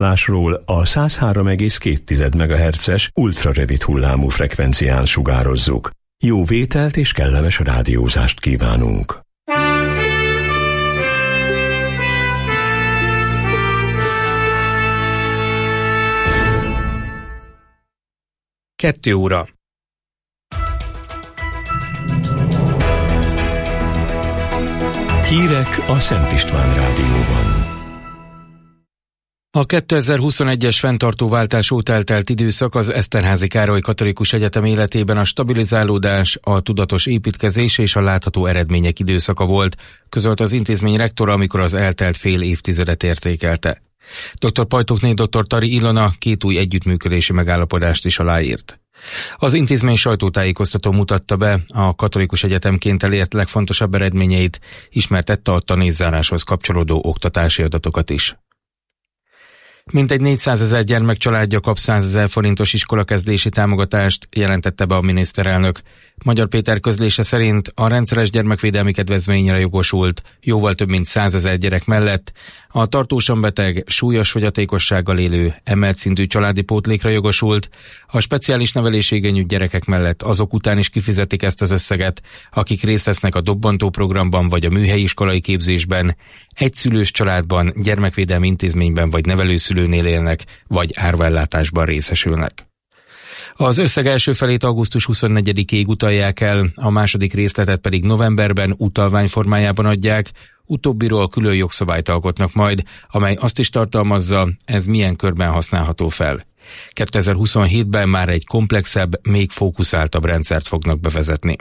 Másról a 103,2 MHz-es ultrarövid hullámú frekvencián sugározzuk. Jó vételt és kellemes rádiózást kívánunk! 2 óra. Hírek a Szent István Rádióban. A 2021-es fenntartóváltás óta eltelt időszak az Eszterházy Károly Katolikus Egyetem életében a stabilizálódás, a tudatos építkezés és a látható eredmények időszaka volt, közölte az intézmény rektora, amikor az eltelt fél évtizedet értékelte. Dr. Pajtókné dr. Tari Ilona 2 új együttműködési megállapodást is aláírt. Az intézmény sajtótájékoztató mutatta be a Katolikus Egyetemként elért legfontosabb eredményeit, ismertette a tanévzáráshoz kapcsolódó oktatási adatokat is. Mintegy 400 000 gyermek családja kap 100 000 forintos iskolakezdési támogatást, jelentette be a miniszterelnök. Magyar Péter közlése szerint a rendszeres gyermekvédelmi kedvezményre jogosult jóval több mint 100 000 gyerek mellett a tartósan beteg, súlyos fogyatékossággal élő, emelt szintű családi pótlékra jogosult, a speciális nevelésigényű gyerekek mellett azok után is kifizetik ezt az összeget, akik részt vesznek a dobbantó programban vagy a műhelyi iskolai képzésben, egyszülős családban, gyermekvédelmi intézményben vagy nevelőszülőnél élnek, vagy árvaellátásban részesülnek. Az összeg első felét augusztus 24-ig utalják el, a második részletet pedig novemberben utalvány formájában adják, utóbbiról külön jogszabályt alkotnak majd, amely azt is tartalmazza, ez milyen körben használható fel. 2027-ben már egy komplexebb, még fókuszáltabb rendszert fognak bevezetni.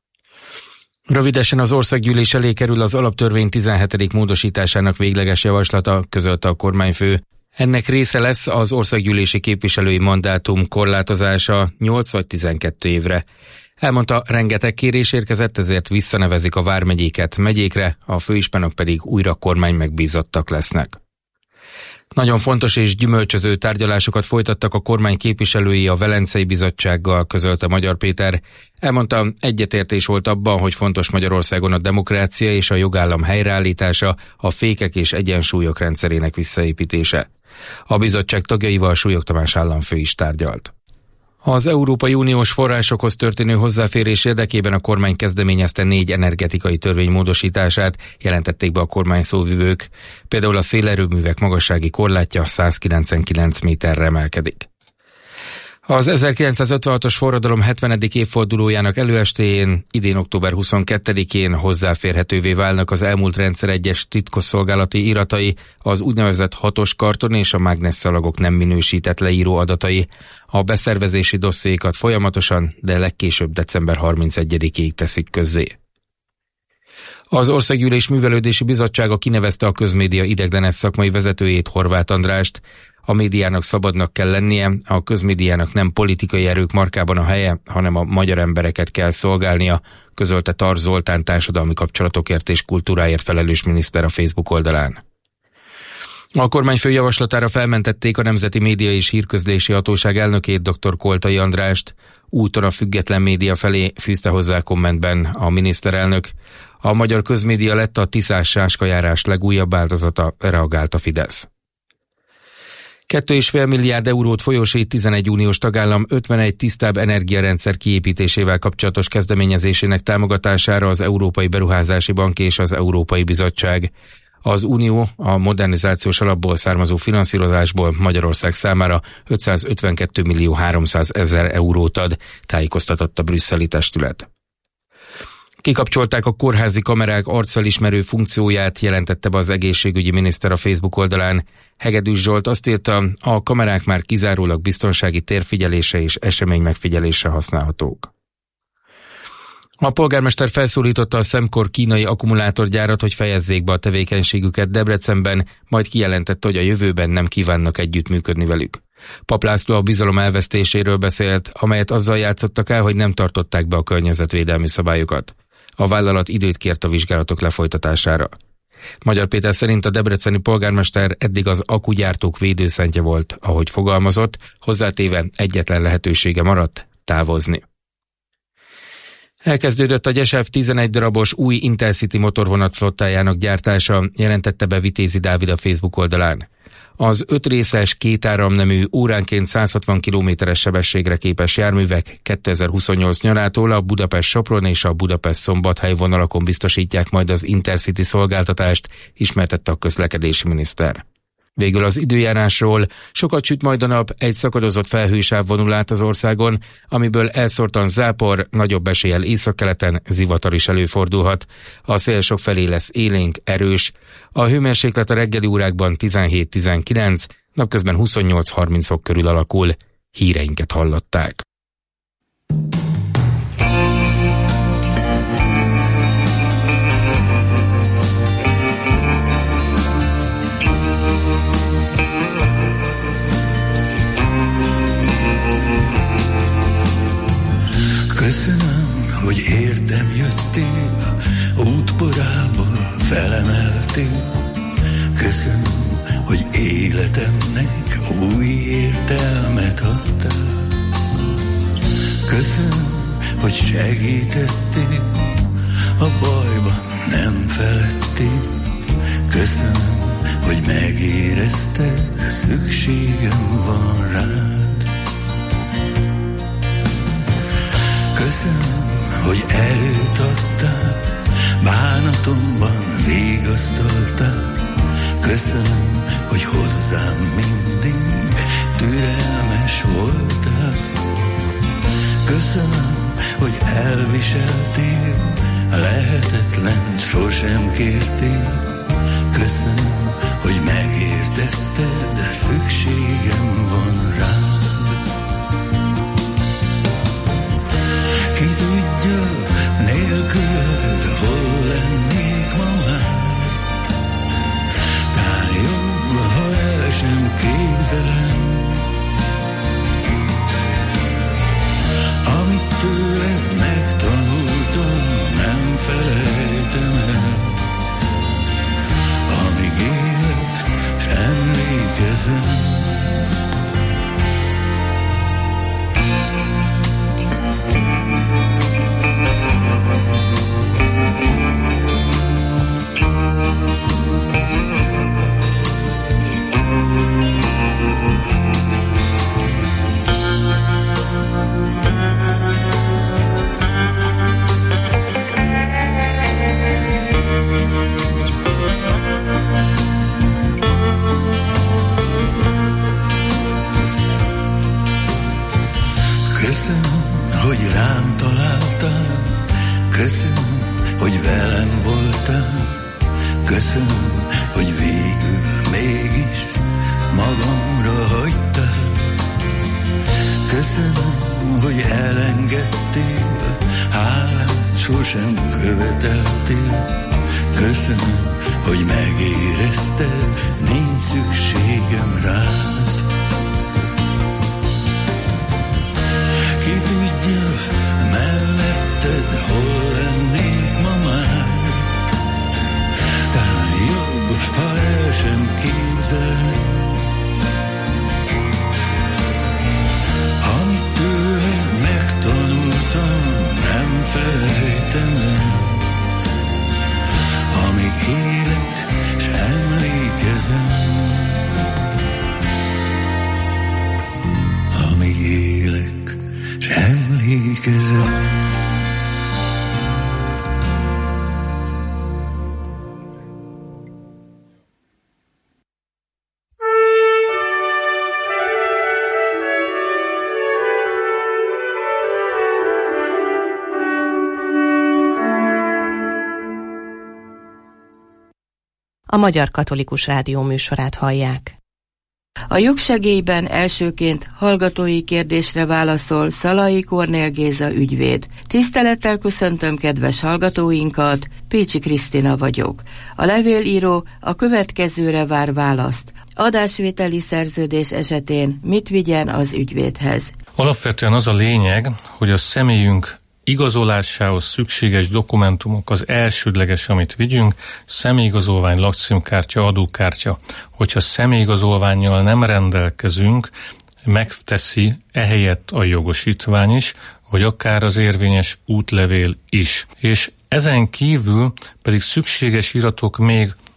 Rövidesen az országgyűlés elé kerül az alaptörvény 17. módosításának végleges javaslata, közölte a kormányfő. Ennek része lesz az országgyűlési képviselői mandátum korlátozása 8 vagy 12 évre. Elmondta, rengeteg kérés érkezett, ezért visszanevezik a vármegyéket megyékre, a főispánok pedig újra kormány megbízottak lesznek. Nagyon fontos és gyümölcsöző tárgyalásokat folytattak a kormány képviselői a Velencei Bizottsággal, közölte Magyar Péter. Elmondta, egyetértés volt abban, hogy fontos Magyarországon a demokrácia és a jogállam helyreállítása, a fékek és egyensúlyok rendszerének visszaépítése. A bizottság tagjaival Súlyog Tamás államfő is tárgyalt. Az Európai Uniós forrásokhoz történő hozzáférés érdekében a kormány kezdeményezte 4 energetikai törvény módosítását, jelentették be a kormány szóvivők. Például a szélerőművek magassági korlátja 199 méterre emelkedik. Az 1956-os forradalom 70. évfordulójának előestéjén, idén október 22-én hozzáférhetővé válnak az elmúlt rendszer egyes titkosszolgálati iratai, az úgynevezett 6-os karton és a mágnesszalagok nem minősített leíró adatai. A beszervezési dossziékat folyamatosan, de legkésőbb december 31-ig teszik közzé. Az Országgyűlés Művelődési Bizottsága kinevezte a közmédia ideiglenes szakmai vezetőjét, Horváth Andrást. A médiának szabadnak kell lennie, a közmédiának nem politikai erők markában a helye, hanem a magyar embereket kell szolgálnia, közölte Tar Zoltán társadalmi kapcsolatokért és kultúráért felelős miniszter a Facebook oldalán. A kormányfő javaslatára felmentették a Nemzeti Média és Hírközlési Hatóság elnökét, dr. Koltai Andrást. Úton a független média felé, fűzte hozzá kommentben a miniszterelnök. A magyar közmédia lett a Tiszás-Sáska járás legújabb áldozata, reagált a Fidesz. 2,5 milliárd eurót folyósít 11 uniós tagállam 51 tisztább energiarendszer kiépítésével kapcsolatos kezdeményezésének támogatására az Európai Beruházási Bank és az Európai Bizottság. Az Unió a modernizációs alapból származó finanszírozásból Magyarország számára 552 millió 300 ezer eurót ad, tájékoztatott a brüsszeli testület. Kikapcsolták a kórházi kamerák arcfelismerő funkcióját, jelentette be az egészségügyi miniszter a Facebook oldalán. Hegedűs Zsolt azt írta, a kamerák már kizárólag biztonsági térfigyelése és esemény megfigyelésre használhatók. A polgármester felszólította a Semcor kínai akkumulátorgyárat, hogy fejezzék be a tevékenységüket Debrecenben, majd kijelentette, hogy a jövőben nem kívánnak együttműködni velük. Pap László a bizalom elvesztéséről beszélt, amelyet azzal játszottak el, hogy nem tartották be a környezetvédelmi szabályokat. A vállalat időt kért a vizsgálatok lefolytatására. Magyar Péter szerint a debreceni polgármester eddig az akkugyártók védőszentje volt, ahogy fogalmazott, hozzátéve egyetlen lehetősége maradt: távozni. Elkezdődött a Gyesev 11 darabos új Intercity motorvonat flottájának gyártása, jelentette be Vitézi Dávid a Facebook oldalán. Az 5 részes, 2 áramnemű, óránként 160 km/s sebességre képes járművek 2028 nyarától a Budapest-Sopron és a Budapest-Szombathely vonalakon biztosítják majd az Intercity szolgáltatást, ismertette a közlekedési miniszter. Végül az időjárásról: sokat süt majd a nap, egy szakadozott felhősáv vonul át az országon, amiből elszórtan zápor, nagyobb eséllyel északkeleten zivatar is előfordulhat. A szél sokfelé lesz élénk, erős. A hőmérséklet a reggeli órákban 17-19, napközben 28-30 fok körül alakul. Híreinket hallották. Köszönöm, hogy értem jöttél, útborából felemeltél. Köszönöm, hogy életemnek új értelmet adtál. Köszönöm, hogy segítettél, a bajban nem feledtél. Köszönöm, hogy megérezted, szükségem van rád. Köszönöm, hogy erőt adtál, bánatomban vigasztaltál. Köszönöm, hogy hozzám mindig türelmes voltál. Köszönöm, hogy elviseltél, lehetetlen sosem kértél. Köszönöm, hogy megértetted, szükségem van rád. Ki tudja, nélküled hol lennék ma már? Talán jobb, ha el sem képzelem, amit tőled megtanultam, nem felejtem el. Amíg élek, s emlékezem. Köszönöm, hogy rám találtál, köszönöm, hogy velem voltál, köszönöm, hogy végül mégis magamra hagytál. Köszönöm, hogy elengedtél, hálát sosem követeltél. Köszönöm, hogy megérezted, nincs szükségem rád. Ki tudja, melletted hol lennék ma már? Talán jobb, ha el sem képzelem, amit tőled megtanultam, nem felejtem el. Amíg élek, s emlékezem, amíg élek, s emlékezem. A Magyar Katolikus Rádió műsorát hallják. A jogsegélyben elsőként hallgatói kérdésre válaszol Szalai Kornél Géza ügyvéd. Tisztelettel köszöntöm kedves hallgatóinkat, Pécsi Krisztina vagyok. A levélíró a következőre vár választ. Adásvételi szerződés esetén mit vigyen az ügyvédhez? Alapvetően az a lényeg, hogy a személyünk igazolásához szükséges dokumentumok az elsődleges, amit vigyünk, személyigazolvány, lakcímkártya, adókártya. Hogyha személyigazolvánnyal nem rendelkezünk, megteszi ehelyett a jogosítvány is, vagy akár az érvényes útlevél is. És ezen kívül pedig szükséges iratok még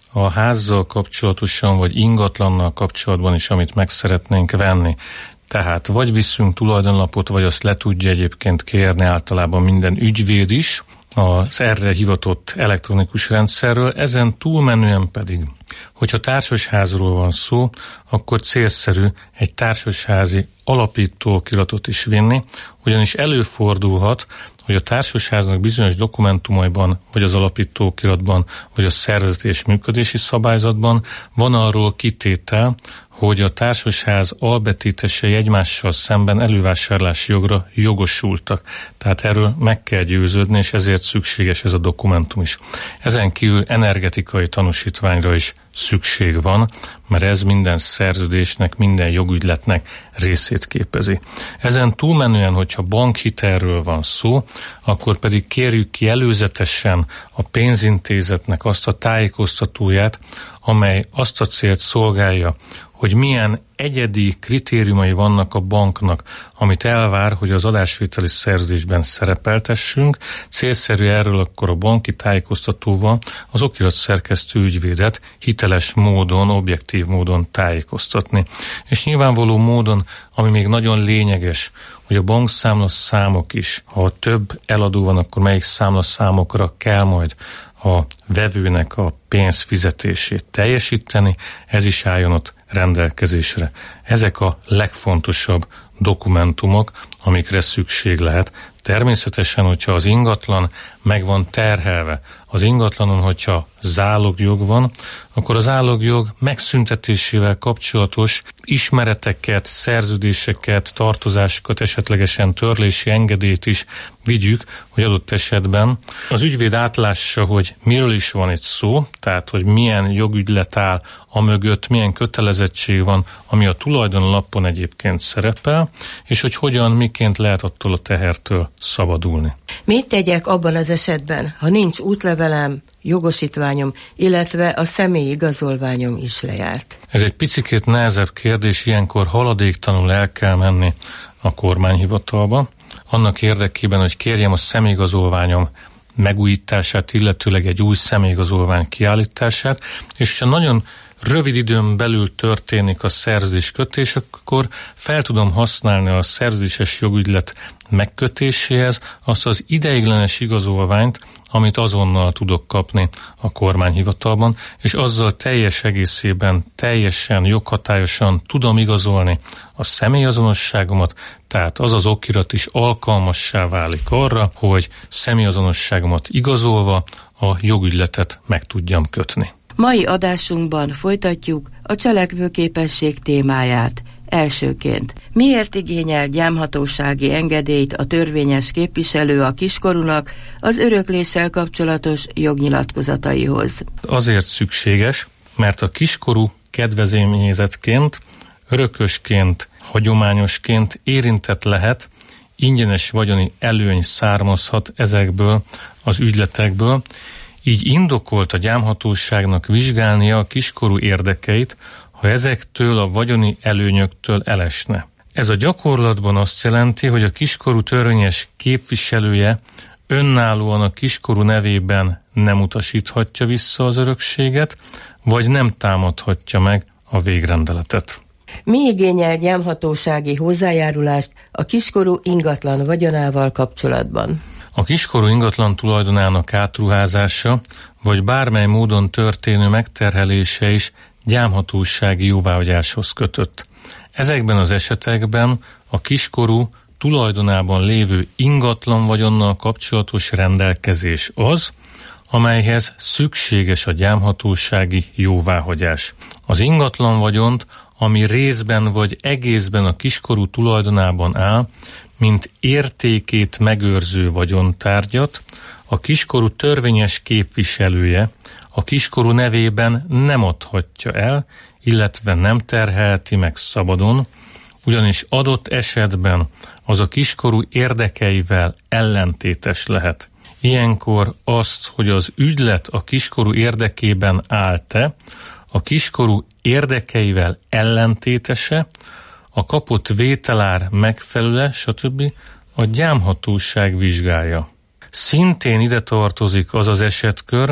a házzal kapcsolatosan, vagy ingatlannal kapcsolatban is, amit meg szeretnénk venni. Tehát vagy viszünk tulajdonlapot, vagy azt le tudja egyébként kérni általában minden ügyvéd is az erre hivatott elektronikus rendszerről. Ezen túlmenően pedig, hogyha társasházról van szó, akkor célszerű egy társasházi alapítóokiratot is vinni, ugyanis előfordulhat, hogy a társasháznak bizonyos dokumentumaiban, vagy az alapítóokiratban, vagy a szervezeti és működési szabályzatban van arról kitétel, hogy a társasház albetétesei egymással szemben elővásárlási jogra jogosultak. Tehát erről meg kell győződni, és ezért szükséges ez a dokumentum is. Ezen kívül energetikai tanúsítványra is szükség van, mert ez minden szerződésnek, minden jogügyletnek részét képezi. Ezen túlmenően, hogyha bankhitelről van szó, akkor pedig kérjük ki előzetesen a pénzintézetnek azt a tájékoztatóját, amely azt a célt szolgálja, hogy milyen egyedi kritériumai vannak a banknak, amit elvár, hogy az adásvételi szerződésben szerepeltessünk. Célszerű erről akkor a banki tájékoztatóval az okiratszerkesztő ügyvédet hiteles módon, objektív módon tájékoztatni. És nyilvánvaló módon, ami még nagyon lényeges, hogy a bankszámlaszámok is, ha több eladó van, akkor melyik számlaszámokra kell majd a vevőnek a pénzfizetését teljesíteni, ez is álljon ott rendelkezésre. Ezek a legfontosabb dokumentumok, amikre szükség lehet. Természetesen, hogyha az ingatlan meg van terhelve, az ingatlanon, hogyha zálogjog van, akkor az zálogjog megszüntetésével kapcsolatos ismereteket, szerződéseket, tartozásokat, esetlegesen törlési engedélyt is vigyük, hogy adott esetben az ügyvéd átlássa, hogy miről is van itt szó, tehát hogy milyen jogügylet áll amögött, milyen kötelezettség van, ami a tulajdonlapon egyébként szerepel, és hogy hogyan, miként lehet attól a tehertől szabadulni. Mit tegyek abban az esetben, ha nincs útlevelem, jogosítványom, illetve a személyi igazolványom is lejárt? Ez egy picikét nehezebb kérdés, ilyenkor haladéktalanul el kell menni a kormányhivatalba, annak érdekében, hogy kérjem a személyigazolványom megújítását, illetőleg egy új személyigazolvány kiállítását, és ha nagyon rövid időn belül történik a szerződéskötés, akkor fel tudom használni a szerződéses jogügylet megkötéséhez azt az ideiglenes igazolványt, amit azonnal tudok kapni a kormányhivatalban, és azzal teljes egészében, teljesen joghatályosan tudom igazolni a személyazonosságomat, tehát az az okirat is alkalmassá válik arra, hogy személyazonosságomat igazolva a jogügyletet meg tudjam kötni. Mai adásunkban folytatjuk a cselekvőképesség témáját. Elsőként, miért igényel gyámhatósági engedélyt a törvényes képviselő a kiskorúnak az örökléssel kapcsolatos jognyilatkozataihoz? Azért szükséges, mert a kiskorú kedvezményezettként, örökösként, hagyományosként érintett lehet, ingyenes vagyoni előny származhat ezekből az ügyletekből, így indokolt a gyámhatóságnak vizsgálnia a kiskorú érdekeit, ha ezektől a vagyoni előnyöktől elesne. Ez a gyakorlatban azt jelenti, hogy a kiskorú törvényes képviselője önállóan a kiskorú nevében nem utasíthatja vissza az örökséget, vagy nem támadhatja meg a végrendeletet. Mi igényel gyámhatósági hozzájárulást a kiskorú ingatlan vagyonával kapcsolatban? A kiskorú ingatlan tulajdonának átruházása, vagy bármely módon történő megterhelése is gyámhatósági jóváhagyáshoz kötött. Ezekben az esetekben a kiskorú tulajdonában lévő ingatlan vagyonnal kapcsolatos rendelkezés az, amelyhez szükséges a gyámhatósági jóváhagyás. Az ingatlan vagyont, ami részben vagy egészben a kiskorú tulajdonában áll, mint értékét megőrző vagyontárgyat, a kiskorú törvényes képviselője a kiskorú nevében nem adhatja el, illetve nem terhelheti meg szabadon, ugyanis adott esetben az a kiskorú érdekeivel ellentétes lehet. Ilyenkor azt, hogy az ügylet a kiskorú érdekében áll-e, a kiskorú érdekeivel ellentétese, a kapott vételár megfelelő, stb. A gyámhatóság vizsgálja. Szintén ide tartozik az az esetkör,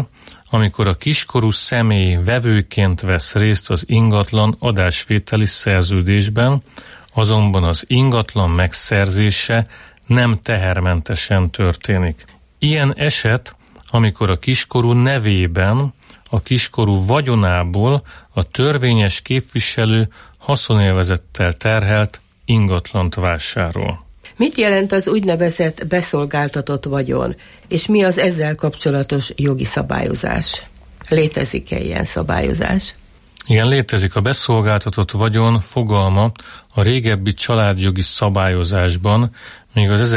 amikor a kiskorú személy vevőként vesz részt az ingatlan adásvételi szerződésben, azonban az ingatlan megszerzése nem tehermentesen történik. Ilyen eset, amikor a kiskorú nevében, a kiskorú vagyonából a törvényes képviselő haszonélvezettel terhelt ingatlant vásárol. Mit jelent az úgynevezett beszolgáltatott vagyon, és mi az ezzel kapcsolatos jogi szabályozás? Létezik-e ilyen szabályozás? Igen, létezik. A beszolgáltatott vagyon fogalma a régebbi családjogi szabályozásban, még az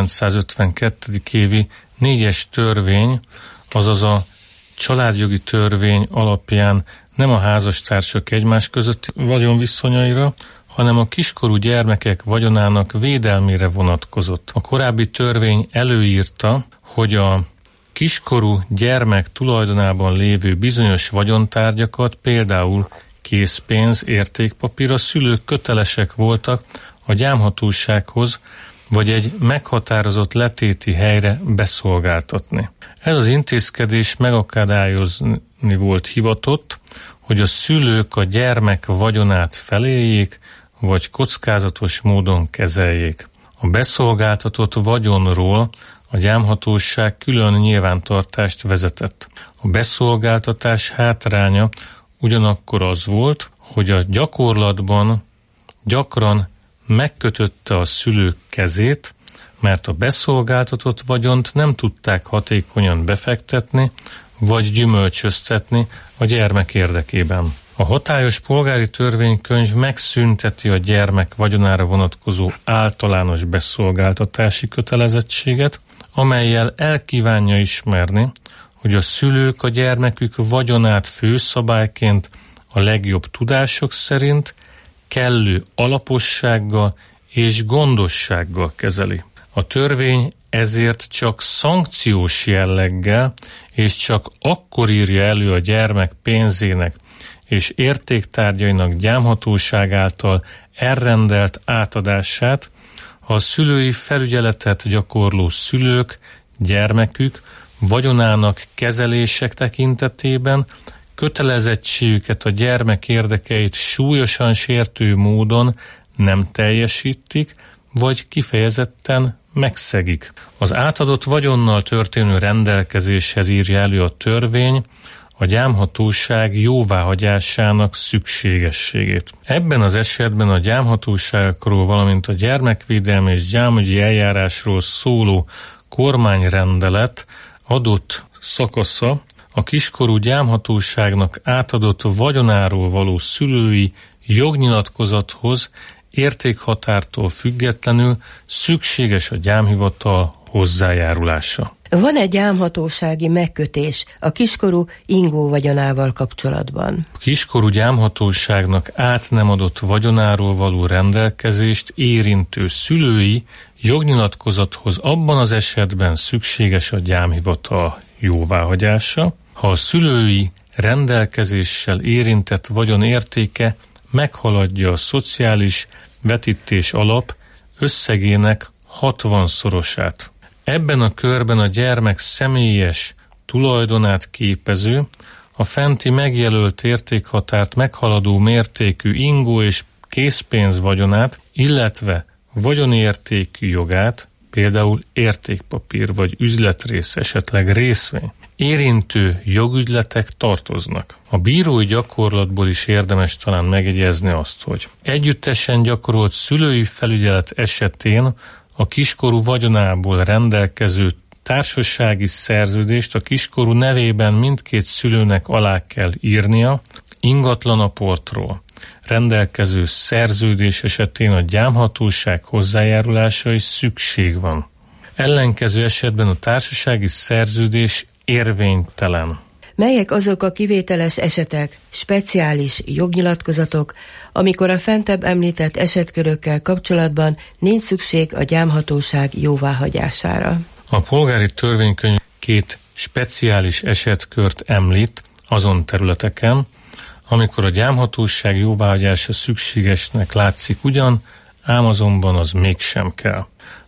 1952. évi 4-es törvény, azaz a családjogi törvény alapján nem a házastársak egymás közötti vagyonviszonyaira, hanem a kiskorú gyermekek vagyonának védelmére vonatkozott. A korábbi törvény előírta, hogy a kiskorú gyermek tulajdonában lévő bizonyos vagyontárgyakat, például készpénz, értékpapír, a szülők kötelesek voltak a gyámhatósághoz vagy egy meghatározott letéti helyre beszolgáltatni. Ez az intézkedés megakadályozni volt hivatott, hogy a szülők a gyermek vagyonát feléljék, vagy kockázatos módon kezeljék. A beszolgáltatott vagyonról a gyámhatóság külön nyilvántartást vezetett. A beszolgáltatás hátránya ugyanakkor az volt, hogy a gyakorlatban gyakran megkötötte a szülők kezét, mert a beszolgáltatott vagyont nem tudták hatékonyan befektetni, vagy gyümölcsöztetni a gyermek érdekében. A hatályos polgári törvénykönyv megszünteti a gyermek vagyonára vonatkozó általános beszolgáltatási kötelezettséget, amellyel elkívánja ismerni, hogy a szülők a gyermekük vagyonát főszabályként a legjobb tudások szerint kellő alapossággal és gondossággal kezeli. A törvény ezért csak szankciós jelleggel és csak akkor írja elő a gyermek pénzének és értéktárgyainak gyámhatóság által elrendelt átadását, ha a szülői felügyeletet gyakorló szülők, gyermekük vagyonának kezelések tekintetében kötelezettségüket a gyermek érdekeit súlyosan sértő módon nem teljesítik, vagy kifejezetten megszegik. Az átadott vagyonnal történő rendelkezéshez írja elő a törvény a gyámhatóság jóváhagyásának szükségességét. Ebben az esetben a gyámhatóságokról, valamint a gyermekvédelmi és gyámügyi eljárásról szóló kormányrendelet adott szakasza a kiskorú gyámhatóságnak átadott vagyonáról való szülői jognyilatkozathoz értékhatártól függetlenül szükséges a gyámhivatal hozzájárulása. Van-e gyámhatósági megkötés a kiskorú ingó vagyonával kapcsolatban? A kiskorú gyámhatóságnak át nem adott vagyonáról való rendelkezést érintő szülői jognyilatkozathoz abban az esetben szükséges a gyámhivatal jóváhagyása, ha a szülői rendelkezéssel érintett vagyon értéke meghaladja a szociális vetítés alap összegének 60-szorosát. Ebben a körben a gyermek személyes tulajdonát képező, a fenti megjelölt értékhatárt meghaladó mértékű ingó és készpénz vagyonát, illetve vagyonértékű jogát, például értékpapír vagy üzletrész, esetleg részvény, érintő jogügyletek tartoznak. A bírói gyakorlatból is érdemes talán megjegyezni azt, hogy együttesen gyakorolt szülői felügyelet esetén a kiskorú vagyonából rendelkező társasági szerződést a kiskorú nevében mindkét szülőnek alá kell írnia, ingatlanaportról rendelkező szerződés esetén a gyámhatóság hozzájárulása is szükség van. Ellenkező esetben a társasági szerződés érvénytelen. Melyek azok a kivételes esetek, speciális jognyilatkozatok, amikor a fentebb említett esetkörökkel kapcsolatban nincs szükség a gyámhatóság jóváhagyására? A polgári törvénykönyv 2 speciális esetkört említ azon területeken, amikor a gyámhatóság jóváhagyása szükségesnek látszik ugyan, ám azonban az mégsem kell.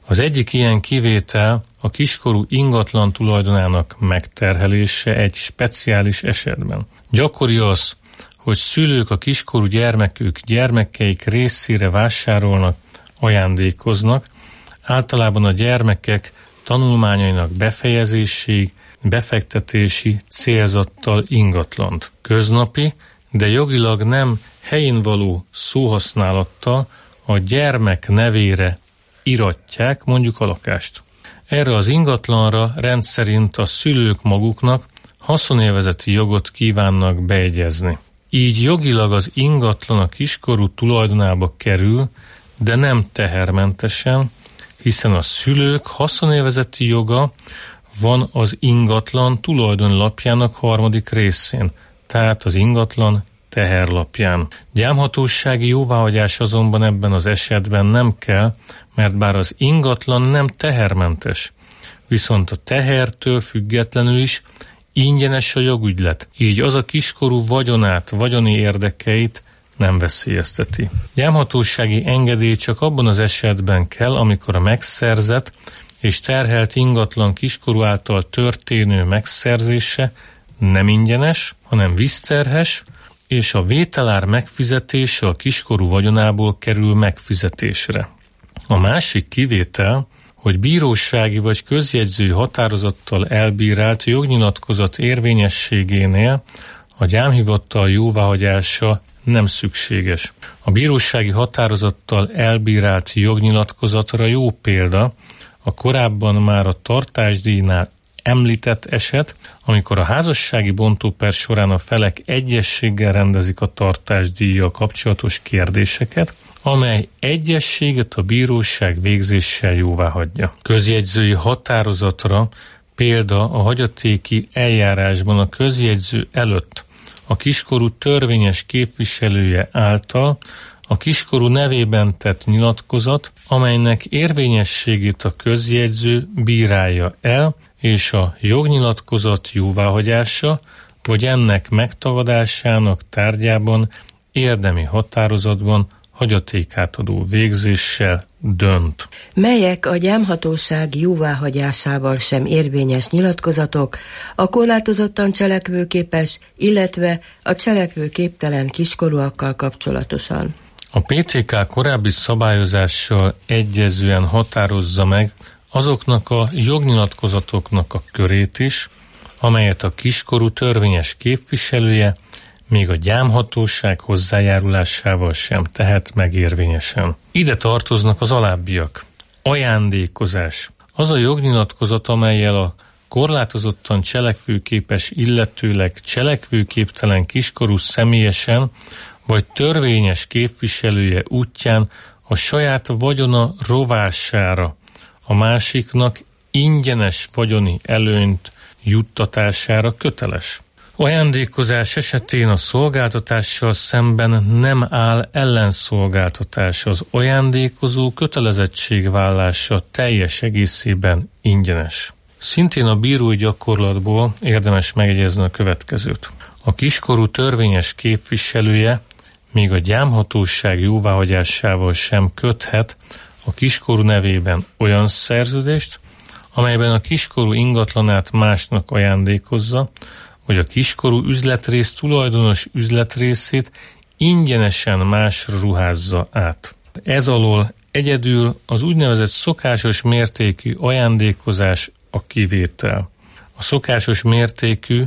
Az egyik ilyen kivétel a kiskorú ingatlan tulajdonának megterhelése egy speciális esetben. Gyakori az, hogy szülők a kiskorú gyermekeik részére vásárolnak, ajándékoznak, általában a gyermekek tanulmányainak befejezéséig befektetési célzattal ingatlant. Köznapi, de jogilag nem helyén való szóhasználattal a gyermek nevére iratják mondjuk a lakást. Erre az ingatlanra rendszerint a szülők maguknak haszonélvezeti jogot kívánnak beegyezni. Így jogilag az ingatlan a kiskorú tulajdonába kerül, de nem tehermentesen, hiszen a szülők haszonélvezeti joga van az ingatlan tulajdonlapjának 3. részén, tehát az ingatlan teherlapján. Gyámhatósági jóváhagyás azonban ebben az esetben nem kell, mert bár az ingatlan nem tehermentes, viszont a tehertől függetlenül is ingyenes a jogügylet, így az a kiskorú vagyonát, vagyoni érdekeit nem veszélyezteti. Gyámhatósági engedély csak abban az esetben kell, amikor a megszerzett és terhelt ingatlan kiskorú által történő megszerzése nem ingyenes, hanem vízterhes, és a vételár megfizetése a kiskorú vagyonából kerül megfizetésre. A másik kivétel, hogy bírósági vagy közjegyzői határozattal elbírált jognyilatkozat érvényességénél a gyámhivatal jóváhagyása nem szükséges. A bírósági határozattal elbírált jognyilatkozatra jó példa a korábban már a tartásdíjnál említett eset, amikor a házassági bontóper során a felek egyességgel rendezik a tartásdíjjal kapcsolatos kérdéseket, amely egyességet a bíróság végzéssel jóváhagyja. Közjegyzői határozatra példa a hagyatéki eljárásban a közjegyző előtt a kiskorú törvényes képviselője által a kiskorú nevében tett nyilatkozat, amelynek érvényességét a közjegyző bírálja el, és a jognyilatkozat jóváhagyása, vagy ennek megtagadásának tárgyában érdemi határozatban hagyatékátadó végzéssel dönt. Melyek a gyámhatóság jóváhagyásával sem érvényes nyilatkozatok a korlátozottan cselekvőképes, illetve a cselekvőképtelen kiskorúakkal kapcsolatosan? A PTK korábbi szabályozással egyezően határozza meg azoknak a jognyilatkozatoknak a körét is, amelyet a kiskorú törvényes képviselője még a gyámhatóság hozzájárulásával sem tehet meg érvényesen. Ide tartoznak az alábbiak. Ajándékozás. Az a jognyilatkozat, amellyel a korlátozottan cselekvőképes, illetőleg cselekvőképtelen kiskorú személyesen vagy törvényes képviselője útján a saját vagyona rovására, a másiknak ingyenes vagyoni előnyt juttatására köteles. Ajándékozás esetén a szolgáltatással szemben nem áll ellenszolgáltatás, az ajándékozó kötelezettségvállása teljes egészében ingyenes. Szintén a bírói gyakorlatból érdemes megjegyezni a következőt. A kiskorú törvényes képviselője még a gyámhatóság jóváhagyásával sem köthet a kiskorú nevében olyan szerződést, amelyben a kiskorú ingatlanát másnak ajándékozza, vagy a kiskorú üzletrész tulajdonos üzletrészét ingyenesen másra ruházza át. Ez alól egyedül az úgynevezett szokásos mértékű ajándékozás a kivétel. A szokásos mértékű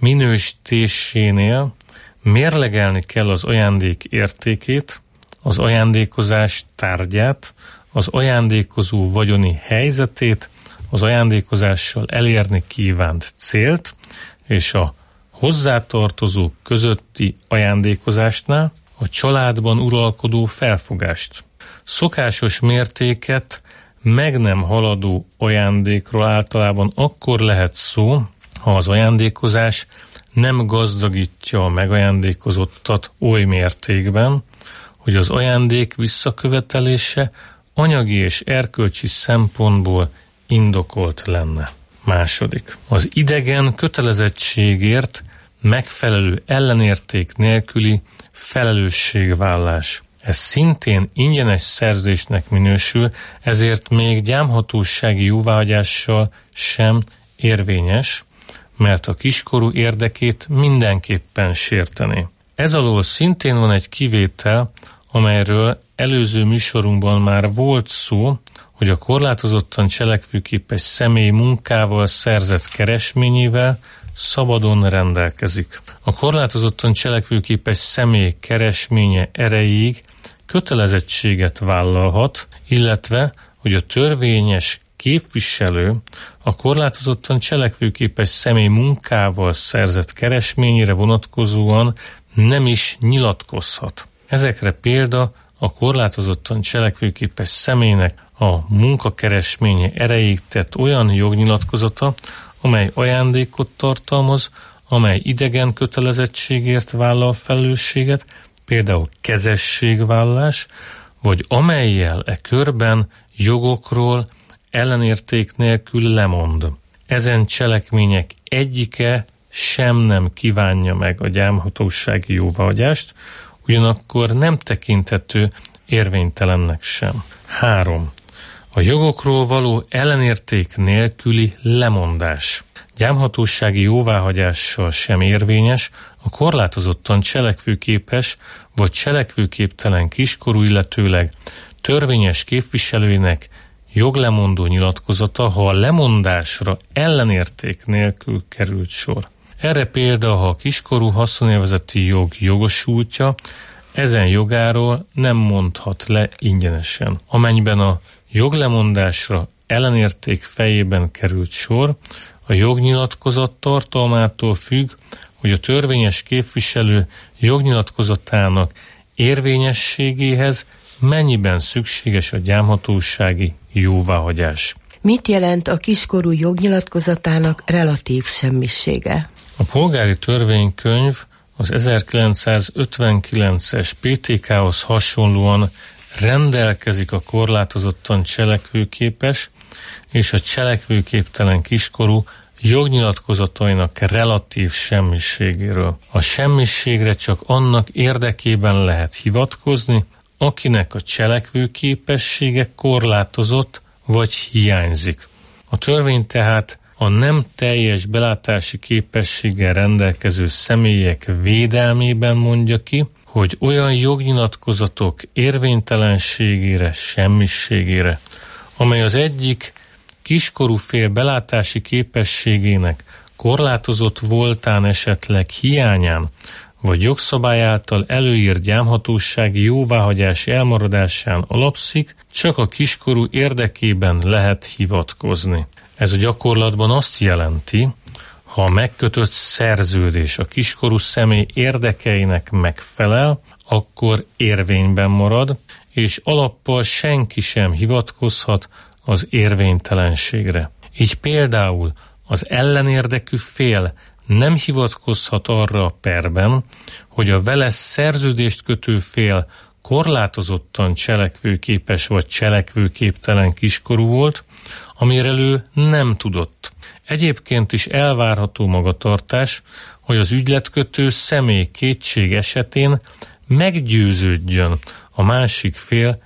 minősítésénél mérlegelni kell az ajándék értékét, az ajándékozás tárgyát, az ajándékozó vagyoni helyzetét, az ajándékozással elérni kívánt célt, és a hozzátartozók közötti ajándékozásnál a családban uralkodó felfogást. Szokásos mértéket meg nem haladó ajándékról általában akkor lehet szó, ha az ajándékozás nem gazdagítja a megajándékozottat oly mértékben, hogy az ajándék visszakövetelése anyagi és erkölcsi szempontból indokolt lenne. Második. Az idegen kötelezettségért megfelelő ellenérték nélküli felelősségvállás. ez szintén ingyenes szerződésnek minősül, ezért még gyámhatósági jóváhagyással sem érvényes, mert a kiskorú érdekét mindenképpen sértené. Ez alól szintén van egy kivétel, amelyről előző műsorunkban már volt szó, hogy a korlátozottan cselekvőképes személy munkával szerzett keresményével szabadon rendelkezik. A korlátozottan cselekvőképes személy keresménye erejéig kötelezettséget vállalhat, illetve, hogy a törvényes képviselő a korlátozottan cselekvőképes személy munkával szerzett keresményére vonatkozóan nem is nyilatkozhat. Ezekre példa a korlátozottan cselekvőképes személynek a munkakeresménye erejéig tett olyan jognyilatkozata, amely ajándékot tartalmaz, amely idegen kötelezettségért vállal felelősséget, például kezességvállás, vagy amellyel e körben jogokról ellenérték nélkül lemond. Ezen cselekmények egyike sem nem kívánja meg a gyámhatósági jóváhagyást, ugyanakkor nem tekinthető érvénytelennek sem. 3. A jogokról való ellenérték nélküli lemondás. Gyámhatósági jóváhagyással sem érvényes a korlátozottan cselekvőképes vagy cselekvőképtelen kiskorú, illetőleg törvényes képviselőinek joglemondó nyilatkozata, ha a lemondásra ellenérték nélkül került sor. Erre példa, ha a kiskorú haszonélvezeti jog jogosultja, ezen jogáról nem mondhat le ingyenesen. Amennyiben a joglemondásra ellenérték fejében került sor, a jognyilatkozat tartalmától függ, hogy a törvényes képviselő jognyilatkozatának érvényességéhez mennyiben szükséges a gyámhatósági jóváhagyás. Mit jelent a kiskorú jognyilatkozatának relatív semmisége? A polgári törvénykönyv az 1959-es PTK-hoz hasonlóan rendelkezik a korlátozottan cselekvőképes és a cselekvőképtelen kiskorú jognyilatkozatainak relatív semmiségéről. A semmiségre csak annak érdekében lehet hivatkozni, akinek a cselekvőképessége korlátozott vagy hiányzik. A törvény tehát a nem teljes belátási képességgel rendelkező személyek védelmében mondja ki, hogy olyan jognyilatkozatok érvénytelenségére, semmiségére, amely az egyik kiskorú fél belátási képességének korlátozott voltán esetleg hiányán, vagy jogszabály által előírt gyámhatósági jóváhagyás elmaradásán alapszik, csak a kiskorú érdekében lehet hivatkozni. Ez a gyakorlatban azt jelenti, ha a megkötött szerződés a kiskorú személy érdekeinek megfelel, akkor érvényben marad, és alappal senki sem hivatkozhat az érvénytelenségre. Így például az ellenérdekű fél nem hivatkozhat arra a perben, hogy a vele szerződést kötő fél korlátozottan cselekvőképes vagy cselekvőképtelen kiskorú volt, amire ő nem tudott. Egyébként is elvárható magatartás, hogy az ügyletkötő személy kétség esetén meggyőződjön a másik fél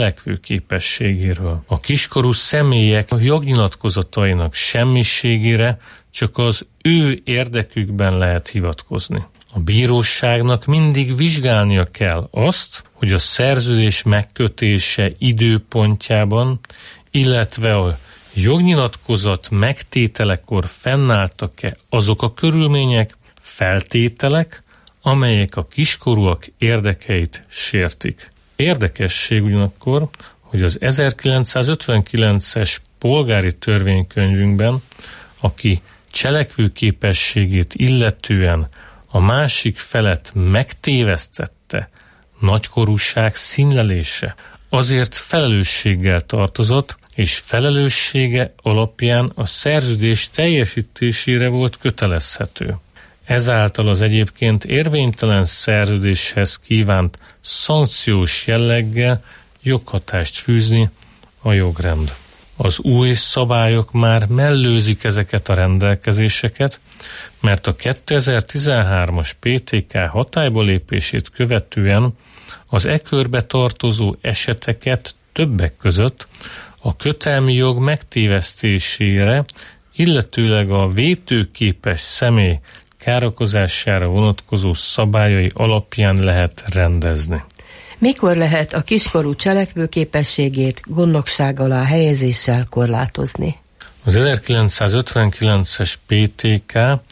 cselekvőképességéről. A kiskorú személyek jognyilatkozatainak semmiségére csak az ő érdekükben lehet hivatkozni. A bíróságnak mindig vizsgálnia kell azt, hogy a szerződés megkötése időpontjában, illetve a jognyilatkozat megtételekor fennálltak-e azok a körülmények, feltételek, amelyek a kiskorúak érdekeit sértik. Érdekesség ugyanakkor, hogy az 1959-es polgári törvénykönyvünkben, aki cselekvőképességét illetően a másik felet megtévesztette, nagykorúság színlelése, azért felelősséggel tartozott, és felelőssége alapján a szerződés teljesítésére volt kötelezhető. Ezáltal az egyébként érvénytelen szerződéshez kívánt szankciós jelleggel joghatást fűzni a jogrend. Az új szabályok már mellőzik ezeket a rendelkezéseket, mert a 2013-as PTK hatályba lépését követően Az e körbe tartozó eseteket többek között a kötelmi jog megtévesztésére, illetőleg a vétőképes személy károkozására vonatkozó szabályai alapján lehet rendezni. Mikor lehet a kiskorú cselekvőképességét gondnokság alá helyezéssel korlátozni? Az 1959-es PTK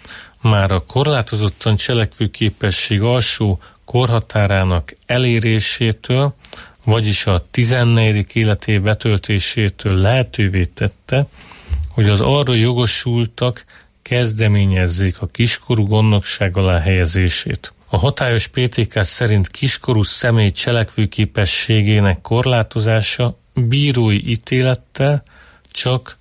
már a korlátozottan cselekvőképesség alsó korhatárának elérésétől, vagyis a 14. életév betöltésétől lehetővé tette, hogy az arra jogosultak kezdeményezzék a kiskorú gondnokság alá helyezését. A hatályos PTK szerint kiskorú személy cselekvőképességének korlátozása bírói ítélettel csak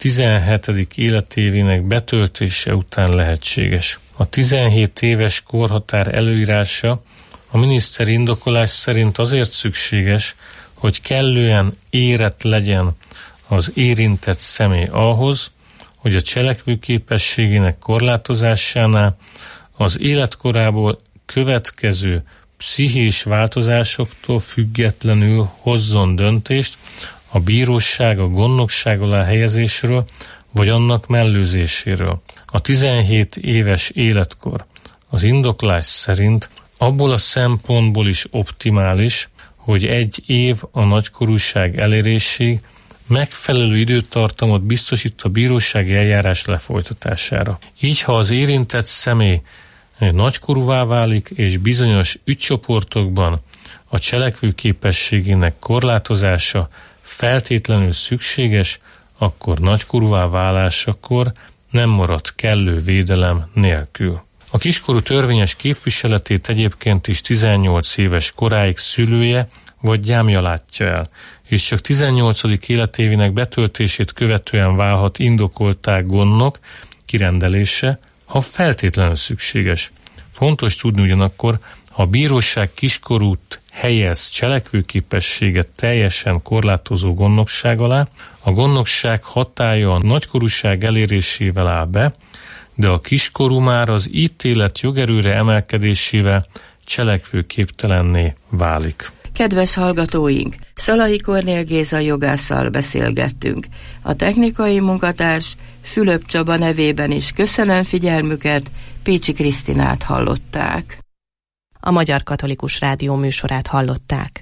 17. életévének betöltése után lehetséges. A 17 éves korhatár előírása a miniszter indokolás szerint azért szükséges, hogy kellően érett legyen az érintett személy ahhoz, hogy a cselekvőképességének korlátozásánál az életkorából következő pszichés változásoktól függetlenül hozzon döntést a bíróság a gondnokság alá helyezésről vagy annak mellőzéséről. A 17 éves életkor az indoklás szerint abból a szempontból is optimális, hogy 1 év a nagykorúság eléréséig megfelelő időtartamot biztosít a bírósági eljárás lefolytatására. Így, ha az érintett személy nagykorúvá válik, és bizonyos ügycsoportokban a cselekvőképességének korlátozása feltétlenül szükséges, akkor nagykorúvá válásakor nem marad kellő védelem nélkül. A kiskorú törvényes képviseletét egyébként is 18 éves koráig szülője vagy gyámja látja el, és csak 18. életévének betöltését követően válhat indokolttá gondnok kirendelése, ha feltétlenül szükséges. Fontos tudni ugyanakkor, ha a bíróság kiskorút helyez cselekvőképességet teljesen korlátozó gondnokság alá, a gondnokság hatálya a nagykorúság elérésével áll be, de a kiskorú már az ítélet jogerőre emelkedésével cselekvőképtelenné válik. Kedves hallgatóink, Szalai Kornél Géza jogásszal beszélgettünk. A technikai munkatárs Fülöp Csaba nevében is köszönöm figyelmüket, Pécsi Krisztinát hallották. A Magyar Katolikus Rádió műsorát hallották.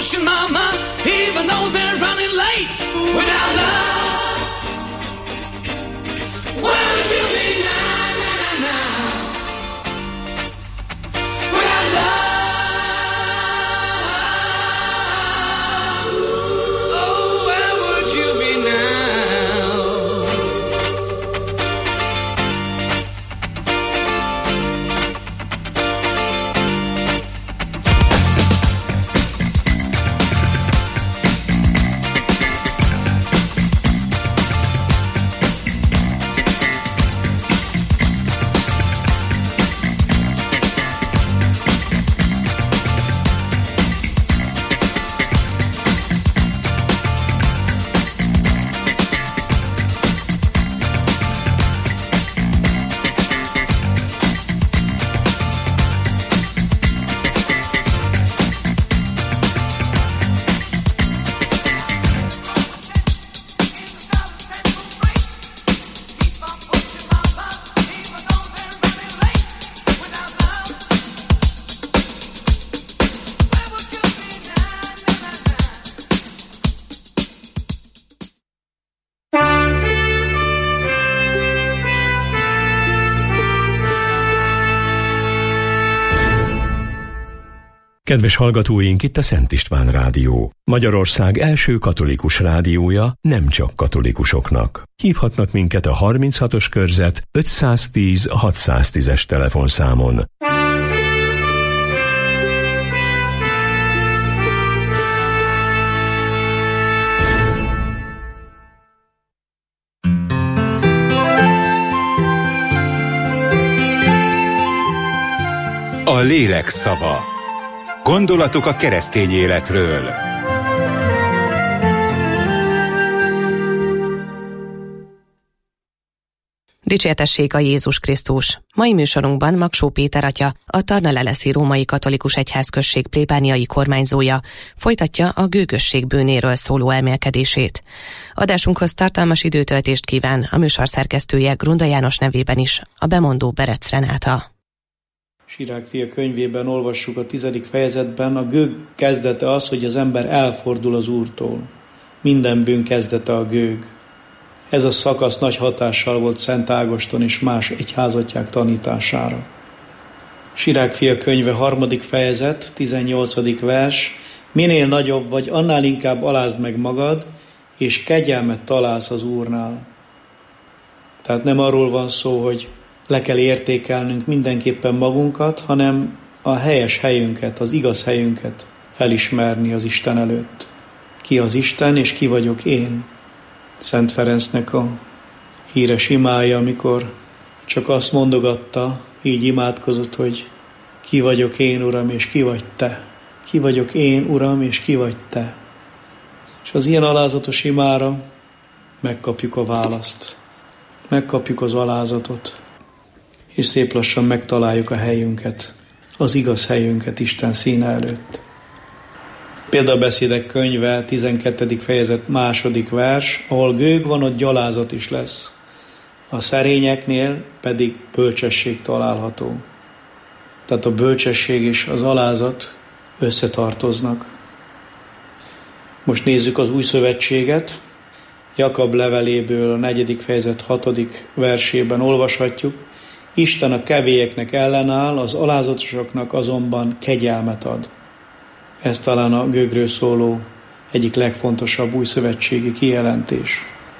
pushing mama, even though they're running late. Without love, where would you be now, now, now? Without love, oh, where would you be now? Kedves hallgatóink, itt a Szent István Rádió. Magyarország első katolikus rádiója nem csak katolikusoknak. Hívhatnak minket a 36-os körzet 510 610-es telefonszámon. A lélek szava. Gondolatok a keresztény életről. Dicsértessék a Jézus Krisztus! Mai műsorunkban Magsó Péter atya, a Tarna-Leleszi Római Katolikus Egyházközség plébániai kormányzója folytatja a gőgösség bűnéről szóló elmélkedését. Adásunkhoz tartalmas időtöltést kíván a műsor szerkesztője Grunda János nevében is, a bemondó Berec Renáta. Sirák fia könyvében olvassuk a 10. fejezetben, a gőg kezdete az, hogy az ember elfordul az Úrtól. Minden bűn kezdete a gőg. Ez a szakasz nagy hatással volt Szent Ágoston és más egyházatják tanítására. Sirák fia könyve 3. fejezet, 18. vers, minél nagyobb vagy, annál inkább alázd meg magad, és kegyelmet találsz az Úrnál. Tehát nem arról van szó, hogy le kell értékelnünk mindenképpen magunkat, hanem a helyes helyünket, az igaz helyünket felismerni az Isten előtt. Ki az Isten, és ki vagyok én? Szent Ferencnek a híres imája, amikor csak azt mondogatta, így imádkozott, hogy ki vagyok én, Uram, és ki vagy Te. Ki vagyok én, Uram, és ki vagy Te. És az ilyen alázatos imára megkapjuk a választ. Megkapjuk az alázatot. És szép lassan megtaláljuk a helyünket, az igaz helyünket Isten színe előtt. Példabeszédek könyve, 12. fejezet 2. vers, ahol gőg van, ott gyalázat is lesz. A szerényeknél pedig bölcsesség található. Tehát a bölcsesség és az alázat összetartoznak. Most nézzük az új szövetséget. Jakab leveléből a 4. fejezet 6. versében olvashatjuk, Isten a kevélyeknek ellenáll, az alázatosoknak azonban kegyelmet ad. Ez talán a gőgről szóló egyik legfontosabb újszövetségi kijelentés.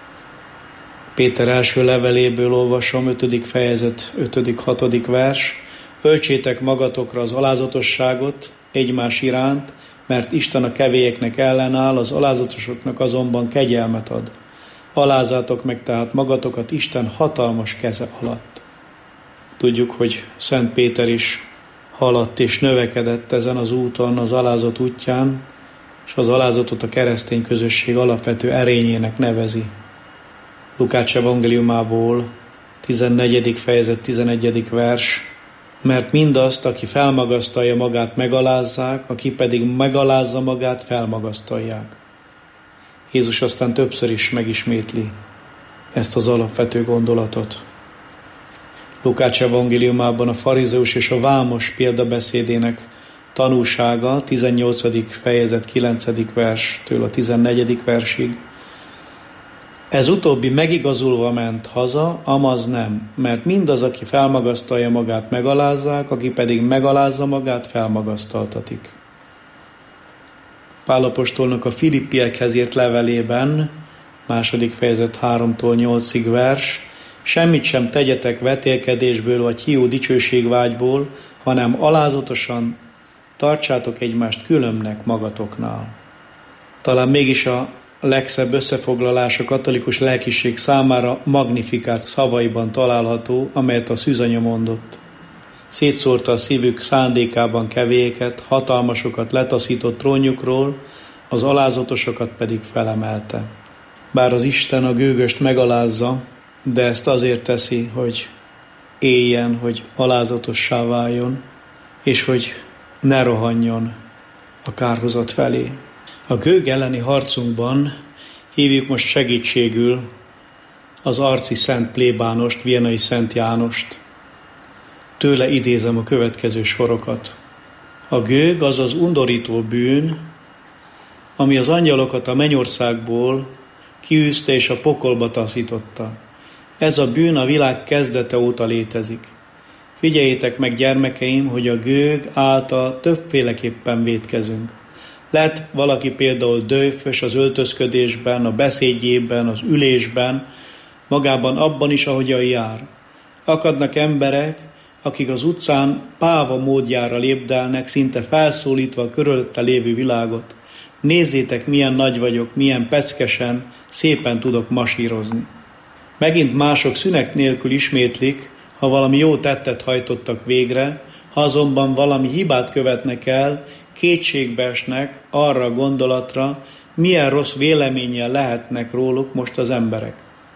Péter első leveléből olvasom, 5. fejezet, 5.-6. vers. Öltsétek magatokra az alázatosságot egymás iránt, mert Isten a kevélyeknek ellenáll, az alázatosoknak azonban kegyelmet ad. Alázátok meg tehát magatokat Isten hatalmas keze alatt. Tudjuk, hogy Szent Péter is haladt és növekedett ezen az úton, az alázat útján, és az alázatot a keresztény közösség alapvető erényének nevezi. Lukács evangéliumából 14. fejezet 11. vers, mert mindazt, aki felmagasztalja magát, megalázzák, aki pedig megalázza magát, felmagasztalják. Jézus aztán többször is megismétli ezt az alapvető gondolatot. Lukács evangéliumában a farizeus és a vámos példabeszédének tanúsága, 18. fejezet 9. verstől a 14. versig. Ez utóbbi megigazulva ment haza, amaz nem, mert mindaz, aki felmagasztalja magát, megalázzák, aki pedig megalázza magát, felmagasztaltatik. Pál apostolnak a Filippiekhez írt levelében, 2. fejezet 3-tól 8. vers, semmit sem tegyetek vetélkedésből vagy hiú dicsőségvágyból, hanem alázatosan tartsátok egymást különbnek magatoknál. Talán mégis a legszebb összefoglalás a katolikus lelkiség számára Magnificat szavaiban található, amelyet a szűzanya mondott. Szétszórta a szívük szándékában kevélyeket, hatalmasokat letaszított trónjukról, az alázatosokat pedig felemelte. Bár az Isten a gőgöst megalázza, de ezt azért teszi, hogy éljen, hogy alázatossá váljon, és hogy ne rohanjon a kárhozat felé. A gőg elleni harcunkban hívjuk most segítségül az arci Szent plébánost, Vienai Szent Jánost. Tőle idézem a következő sorokat. A gőg az az undorító bűn, ami az angyalokat a mennyországból kiűzte és a pokolba taszította. Ez a bűn a világ kezdete óta létezik. Figyeljétek meg, gyermekeim, hogy a gőg által többféleképpen vétkezünk. Lett valaki például dőfös az öltözködésben, a beszédjében, az ülésben, magában abban is, ahogyan jár. Akadnak emberek, akik az utcán páva módjára lépdelnek, szinte felszólítva a körülötte lévő világot. Nézzétek, milyen nagy vagyok, milyen peckesen, szépen tudok masírozni. Megint mások szünet nélkül ismétlik, ha valami jó tettet hajtottak végre, ha azonban valami hibát követnek el, kétségbe esnek arra a gondolatra, milyen rossz véleménnyel lehetnek róluk most az emberek.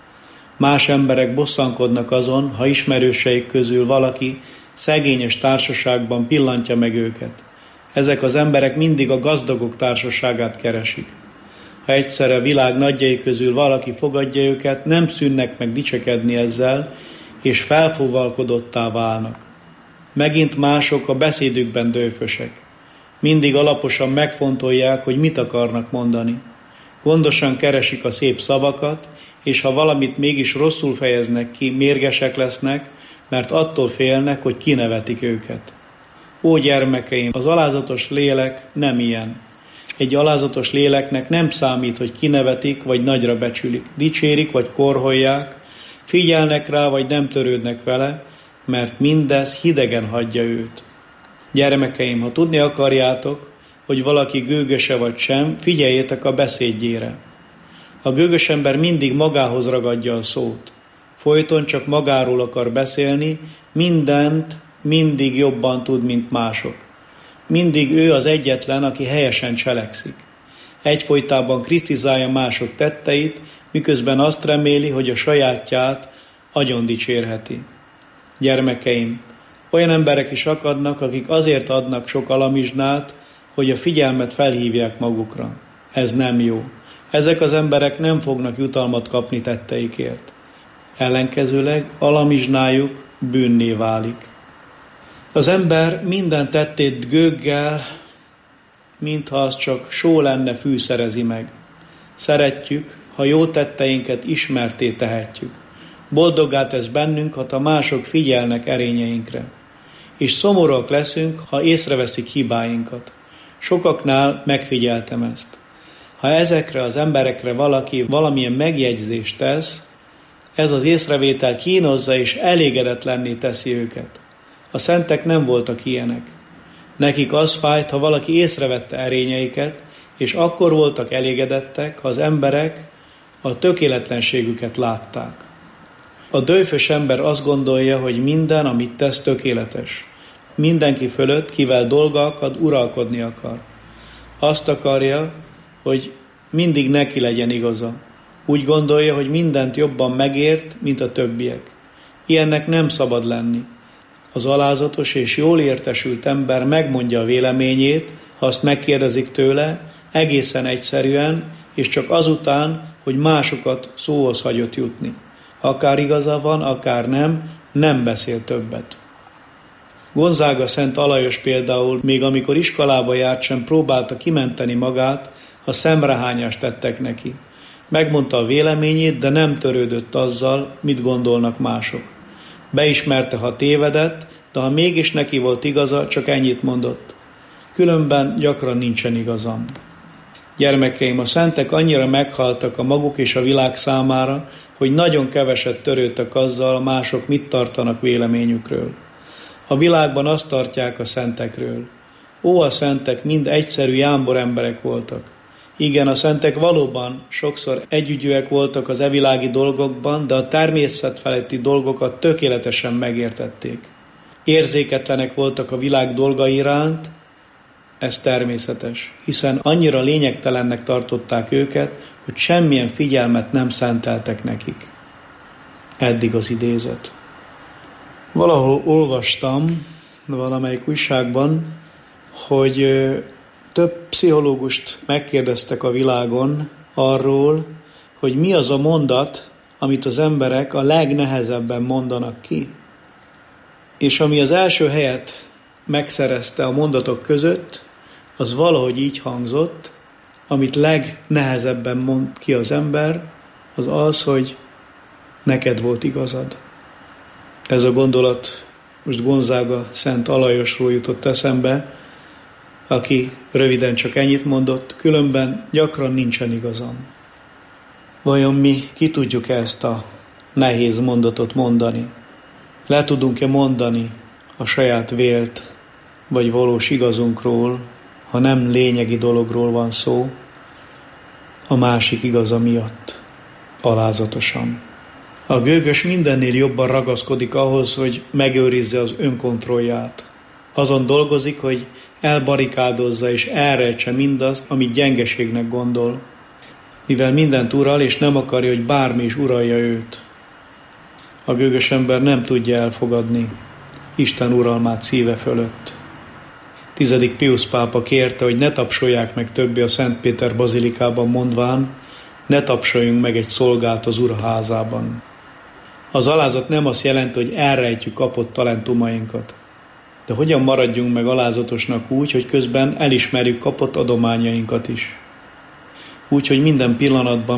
Más emberek bosszankodnak azon, ha ismerőseik közül valaki szegényes társaságban pillantja meg őket. Ezek az emberek mindig a gazdagok társaságát keresik. Ha egyszer a világ nagyjai közül valaki fogadja őket, nem szűnnek meg dicsekedni ezzel, és felfúvalkodottá válnak. Megint mások a beszédükben dőfösek. Mindig alaposan megfontolják, hogy mit akarnak mondani. Gondosan keresik a szép szavakat, és ha valamit mégis rosszul fejeznek ki, mérgesek lesznek, mert attól félnek, hogy kinevetik őket. Ó gyermekeim, az alázatos lélek nem ilyen. Egy alázatos léleknek nem számít, hogy kinevetik, vagy nagyra becsülik, dicsérik, vagy korholják, figyelnek rá, vagy nem törődnek vele, mert mindez hidegen hagyja őt. Gyermekeim, ha tudni akarjátok, hogy valaki gőgöse vagy sem, figyeljétek a beszédjére. A gőgös ember mindig magához ragadja a szót. Folyton csak magáról akar beszélni, mindent mindig jobban tud, mint mások. Mindig ő az egyetlen, aki helyesen cselekszik. Egyfolytában krisztizálja mások tetteit, miközben azt reméli, hogy a sajátját agyon dicsérheti. Gyermekeim, olyan emberek is akadnak, akik azért adnak sok alamizsnát, hogy a figyelmet felhívják magukra. Ez nem jó. Ezek az emberek nem fognak jutalmat kapni tetteikért. Ellenkezőleg alamizsnájuk bűnné válik. Az ember minden tettét gőggel, mintha az csak só lenne, fűszerezi meg. Szeretjük, ha jó tetteinket ismerté tehetjük. Boldoggá tesz bennünk, ha a mások figyelnek erényeinkre. És szomorúak leszünk, ha észreveszik hibáinkat. Sokaknál megfigyeltem ezt. Ha ezekre az emberekre valaki valamilyen megjegyzést tesz, ez az észrevétel kínozza és elégedetlenné teszi őket. A szentek nem voltak ilyenek. Nekik az fájt, ha valaki észrevette erényeiket, és akkor voltak elégedettek, ha az emberek a tökéletlenségüket látták. A dőfös ember azt gondolja, hogy minden, amit tesz, tökéletes. Mindenki fölött, kivel dolga akad, uralkodni akar. Azt akarja, hogy mindig neki legyen igaza. Úgy gondolja, hogy mindent jobban megért, mint a többiek. Ilyennek nem szabad lenni. Az alázatos és jól értesült ember megmondja a véleményét, ha azt megkérdezik tőle, egészen egyszerűen, és csak azután, hogy másokat szóhoz hagyott jutni. Akár igaza van, akár nem beszél többet. Gonzaga Szent Alajos például, még amikor iskolába járt, sem próbálta kimenteni magát, ha szemrehányást tettek neki. Megmondta a véleményét, de nem törődött azzal, mit gondolnak mások. Beismerte, ha tévedett, de ha mégis neki volt igaza, csak ennyit mondott: különben gyakran nincsen igazam. Gyermekeim, a szentek annyira meghaltak a maguk és a világ számára, hogy nagyon keveset törődtek azzal, mások mit tartanak véleményükről. A világban azt tartják a szentekről. Ó, a szentek mind egyszerű jámbor emberek voltak. Igen, a szentek valóban sokszor együgyűek voltak az evilági dolgokban, de a természetfeletti dolgokat tökéletesen megértették. Érzéketlenek voltak a világ dolgai iránt, ez természetes, hiszen annyira lényegtelennek tartották őket, hogy semmilyen figyelmet nem szenteltek nekik. Eddig az idézet. Valahol olvastam valamelyik újságban, hogy több pszichológust megkérdeztek a világon arról, hogy mi az a mondat, amit az emberek a legnehezebben mondanak ki. És ami az első helyet megszerezte a mondatok között, az valahogy így hangzott, amit legnehezebben mond ki az ember, az az, hogy neked volt igazad. Ez a gondolat most Gonzaga Szent Alajosról jutott eszembe, aki röviden csak ennyit mondott: különben gyakran nincsen igazam. Vajon mi ki tudjuk ezt a nehéz mondatot mondani? Le tudunk-e mondani a saját vélt vagy valós igazunkról, ha nem lényegi dologról van szó, a másik igaza miatt, alázatosan? A gőgös mindennél jobban ragaszkodik ahhoz, hogy megőrizze az önkontrollját. Azon dolgozik, hogy elbarikádozza és elrejtse mindazt, amit gyengeségnek gondol, mivel mindent ural, és nem akarja, hogy bármi is uralja őt. A gőgös ember nem tudja elfogadni Isten uralmát szíve fölött. 10. Piusz pápa kérte, hogy ne tapsolják meg többé a Szent Péter bazilikában, mondván: ne tapsoljunk meg egy szolgát az Úr házában. Az alázat nem azt jelenti, hogy elrejtjük kapott talentumainkat. De hogyan maradjunk meg alázatosnak úgy, hogy közben elismerjük kapott adományainkat is? Úgy, hogy minden pillanatban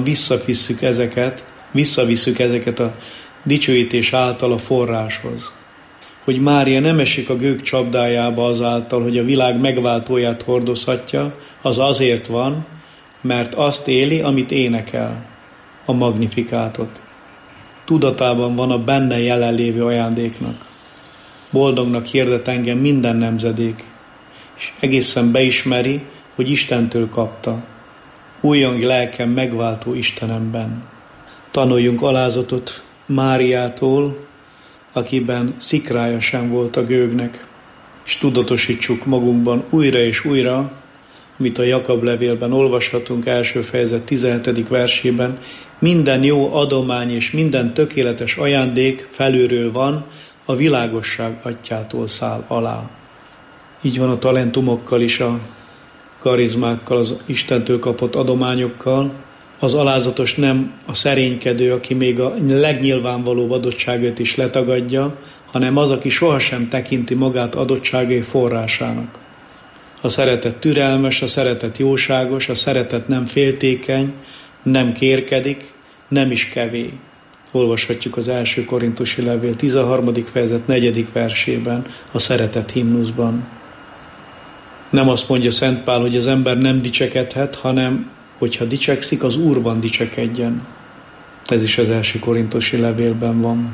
visszavisszük ezeket a dicsőítés által a forráshoz. Hogy Mária nem esik a gőg csapdájába azáltal, hogy a világ megváltóját hordozhatja, az azért van, mert azt éli, amit énekel, a magnifikátot. Tudatában van a benne jelenlévő ajándéknak. Boldognak hirdet engem minden nemzedék, és egészen beismeri, hogy Istentől kapta. Újjong lelkem megváltó Istenemben. Tanuljunk alázatot Máriától, akiben szikrája sem volt a gőgnek, és tudatosítsuk magunkban újra és újra, amit a Jakab levélben olvashatunk első fejezet 17. versében: minden jó adomány és minden tökéletes ajándék felülről van, a világosság atyától száll alá. Így van a talentumokkal is, a karizmákkal, az Istentől kapott adományokkal. Az alázatos nem a szerénykedő, aki még a legnyilvánvalóbb adottságát is letagadja, hanem az, aki sohasem tekinti magát adottságai forrásának. A szeretet türelmes, a szeretet jóságos, a szeretet nem féltékeny, nem kérkedik, nem is kevély. Olvashatjuk az első korintusi levél 13. fejezet 4. versében, a szeretet himnuszban. Nem azt mondja Szent Pál, hogy az ember nem dicsekedhet, hanem hogyha dicsekszik, az Úrban dicsekedjen. Ez is az első korintusi levélben van.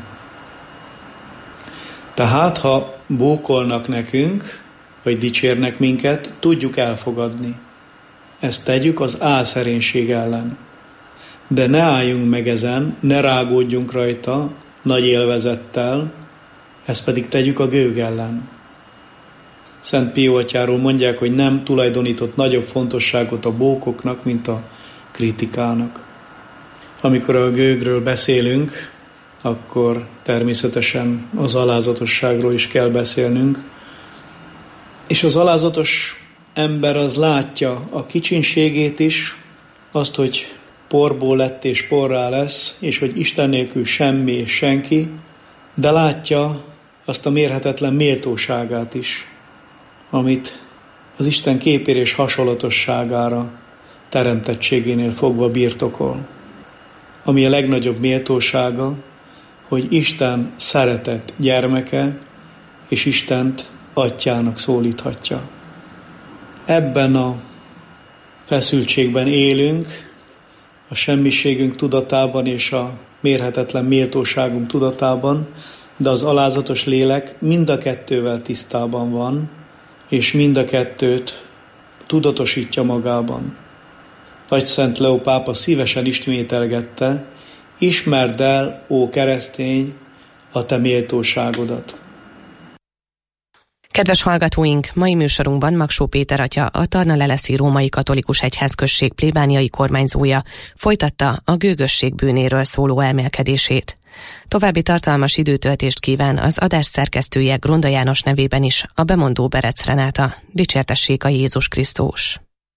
Tehát, ha bókolnak nekünk, vagy dicsérnek minket, tudjuk elfogadni. Ezt tegyük az álszerénység ellen. De ne álljunk meg ezen, ne rágódjunk rajta nagy élvezettel, ezt pedig tegyük a gőg ellen. Szent Pió atyáról mondják, hogy nem tulajdonított nagyobb fontosságot a bókoknak, mint a kritikának. Amikor a gőgről beszélünk, akkor természetesen az alázatosságról is kell beszélnünk. És az alázatos ember az látja a kicsinségét is, azt, hogy porból lett és porrá lesz, és hogy Isten nélkül semmi és senki, de látja azt a mérhetetlen méltóságát is, amit az Isten képére és hasonlatosságára teremtettségénél fogva birtokol. Ami a legnagyobb méltósága, hogy Isten szeretett gyermeke, és Istent atyának szólíthatja. Ebben a feszültségben élünk, a semmiségünk tudatában és a mérhetetlen méltóságunk tudatában, de az alázatos lélek mind a kettővel tisztában van, és mind a kettőt tudatosítja magában. Nagy Szent Leó pápa szívesen ismételgette: ismerd el, ó keresztény, a te méltóságodat. Kedves hallgatóink, mai műsorunkban Magsó Péter atya, a Tarna-Leleszi Római Katolikus Egyházközség plébániai kormányzója folytatta a gőgösség bűnéről szóló elmélkedését. További tartalmas időtöltést kíván az adás szerkesztője Gronda János nevében is a bemondó Berec Renáta. Dicsértessék a Jézus Krisztus!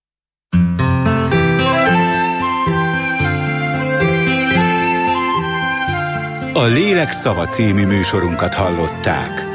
A Lélek szava című műsorunkat hallották.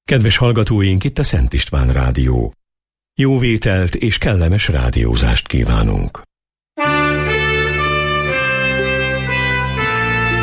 Kedves hallgatóink, itt a Szent István Rádió. Jó vételt és kellemes rádiózást kívánunk.